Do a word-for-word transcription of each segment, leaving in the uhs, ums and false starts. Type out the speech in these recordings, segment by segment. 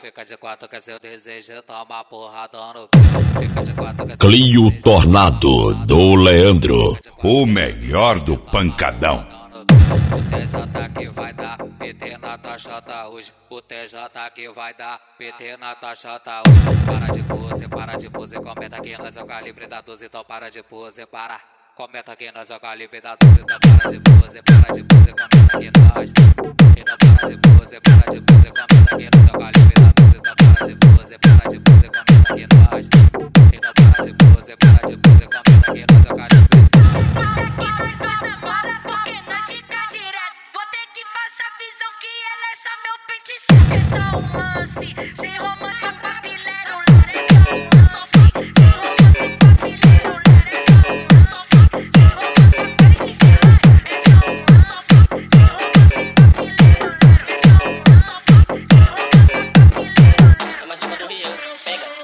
Fica de quatro que é seu desejo, toma porrada no Fica de quatro que é seu Clio Tornado do Leandro, o melhor do pancadão. O T J que vai dar P T na taxata hoje. O T J que vai dar P T na taxata hoje. Para de pose, para de pose. Comenta que nós é o calibre da doze, então para de pose, para. Comenta que nós é o calibre da doze, então para de pose, para de pose. Comenta que nós. Então para de pose, para de pose. Comenta que nós é o calibre da doze, então para de pose, para de pose. Comenta que nós. Então para de pose, para de pose. Comenta que nós é o calibre. Sem romance, papileiro, lara é só um lance. Sem romance, papileiro, lara é só um lance. Sem romance, papileiro, é só um lance. Sem romance, papileiro, lara é só um lance. Sem romance, papileiro, lara. Mas uma do Rio, pega.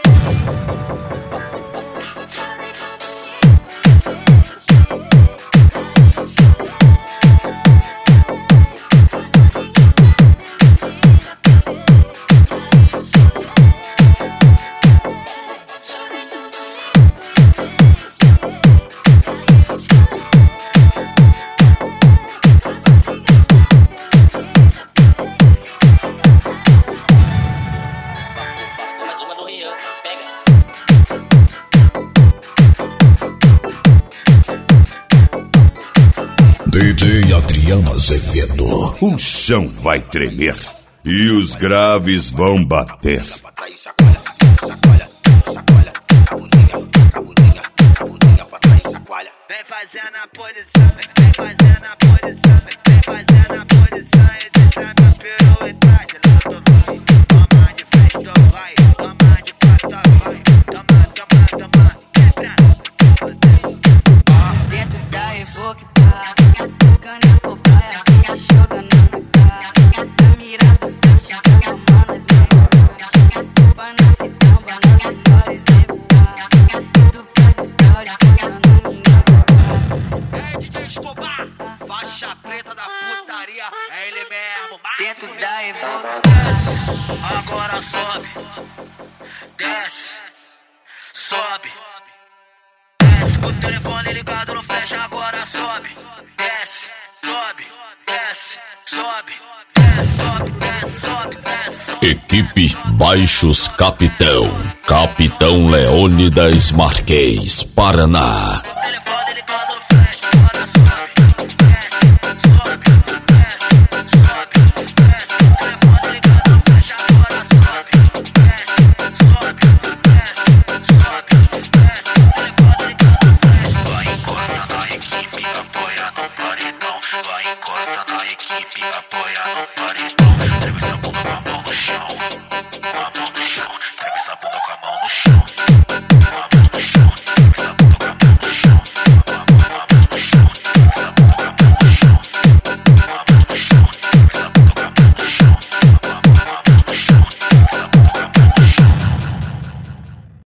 D J Adriano Azevedo. O chão vai tremer e os graves vão bater. Vem fazendo a posição, vem fazendo a posição, vem fazendo a posição e deixa meu piruetade. Lá tu vai, toma de frente tu vai, toma de quatro vai, toma, toma, toma, quebrando. Dentro da Evoque, pá, tocando as cobaias, te jogando na cara. Na mirada fecha, amando as minhas pra não se tromba nas melhores e voar. Tu faz história, olhando minha boca. É D J Escobar, faixa preta da putaria, é ele mesmo. Dentro da Evoque, agora sobe, desce, sobe. Desce com o telefone ligado no flash, agora sobe, desce, sobe, desce, sobe, desce, sobe, desce, sobe, desce, sobe. Equipe Baixos Capitão, Capitão Leônidas Marques, Paraná.